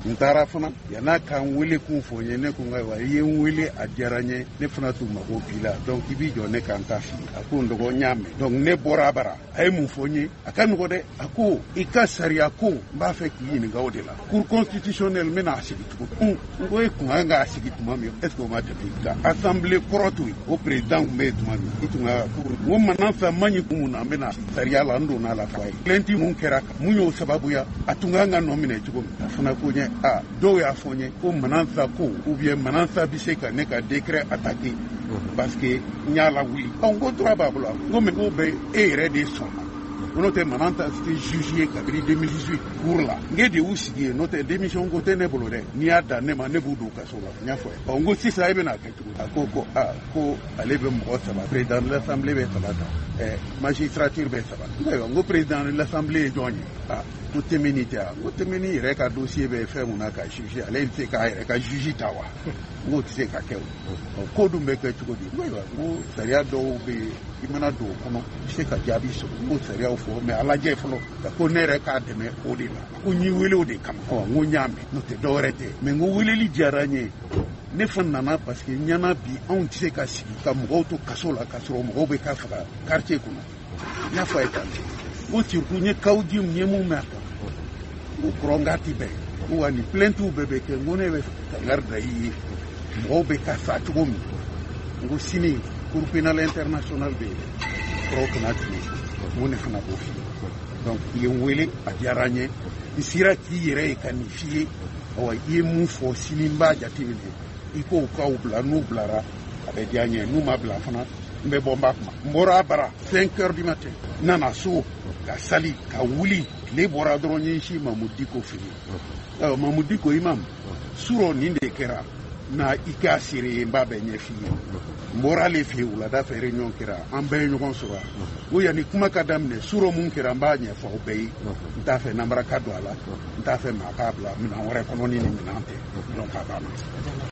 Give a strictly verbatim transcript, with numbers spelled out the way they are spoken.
n taara fana yan'a ka n wele kun fɔ n ye ne ko n ayiwa i ye n wele a diyara n ye ne fana tun mago b'i la donc i b'i jɔ ne kan ta f'i a ko n dɔgɔ n y'a mɛn donc ne bɔra a bara a ye mun fɔ n ye a ka nɔgɔ dɛ a ko i ka sariya ko n b'a fɛ k'i ɲininka o de la cour constitutionnelle n bɛna a sigi tugun n ko e kun kan k'a sigi tuma min est ce que o ma tɛmɛ ka assemblée kɔrɔ to yen o président tun bɛ yen tuma min i tun ka cour n ko maintenant fɛ man ɲi kun mun na n bɛna sariya la n donna a la fɔ a ye plainte mun kɛra mun y'o sababuya a tun kan ka nɔ minɛ cogo min a fana ko n ye a dɔw y'a fɔ n ye ko manansa ko ou bien manansa bɛ se ka ne ka décret attaquer parce que n y'a lawuli n ko droit b'a bolo n ko mais k'o bɛ e yɛrɛ de sɔnna n'o tɛ mananta tɛ juge ye kabini deux mille dix-huit cour la n de y'u sigi yen n'o tɛ démission ko tɛ ne bolo dɛ n'i y'a dan ne ma ne b'u don kaso la n y'a fɔ ye ɔ n ko sisan e bɛna kɛ cogo a ko ko aa ko ale bɛ mɔgɔ saba président de l'assemblée bɛ saba ta ɛɛ magistrature bɛ saba ayiwa n ko président de l'assemblée ye jɔn ye aa ko Temeni tɛ a n ko Temeni yɛrɛ ka dossier bɛ fɛn mun na ka juge ale tɛ se k'a yɛrɛ ka juge ta wa n k'o tɛ se ka kɛ o ɔ ko dun bɛ kɛ cogo di n ko ayiwa n ko sariya dɔw bɛ yen i mana don o kɔnɔ i se ka jaabi sɔrɔ n ko sariyaw fɔ mɛ a lajɛ fɔlɔ ko ne yɛrɛ k'a dɛmɛ o de la ko n y'i wele o de kama ɔ n ko n y'a mɛn n'o tɛ dɔwɛrɛ tɛ mɛ n ko weleli diyara n ye ne fana nana parce que ɲana bi anw tɛ se ka sigi ka mɔgɔw to kaso la ka sɔrɔ mɔgɔw bɛ ka faga quartier kɔnɔ n y'a fɔ a ye tan n ko surtout n ye kaw di n ye mun mɛn a kan n ko kɔrɔnga tɛ bɛn n ko wa ni plaintes bɛɛ bɛ kɛ n ko ne bɛ ka garida i ye mɔgɔw bɛ ka sa cogo min n ko sini cour pénale internationale bɛ yen kɔrɔw kana tile n ko ne fana b'o f'i ye donc i ye n wele a diyara n ye n sera k'i yɛrɛ ye ka nin f'i ye awa i ye mun fɔ sini n b'a jateminɛ i k'o k'aw bila n'u bilara a bɛ diya n ye n'u ma bila fana n bɛ bɔ n b'a kuma n bɔra a bara cinq heures du matin n nana so ka sali ka wuli tile bɔra dɔrɔn n ye n si Mamu Diko fɛ yen Mamu Diko imam surɔ nin de kɛra na i k'a seere ye n b'a bɛɛ ɲɛ f'i ye n bɔra ale fɛ yen wulada fɛ réunion kɛra an bɛɛ ye ɲɔgɔn sɔrɔ ko yanni kuma ka daminɛ surɔ mun kɛra n b'a ɲɛfɔ aw bɛɛ ye n t'a fɛ namara ka don a la n t'a fɛ maa k'a bila minɛn wɛrɛ kɔnɔ ni nin minɛn tɛ donc a banna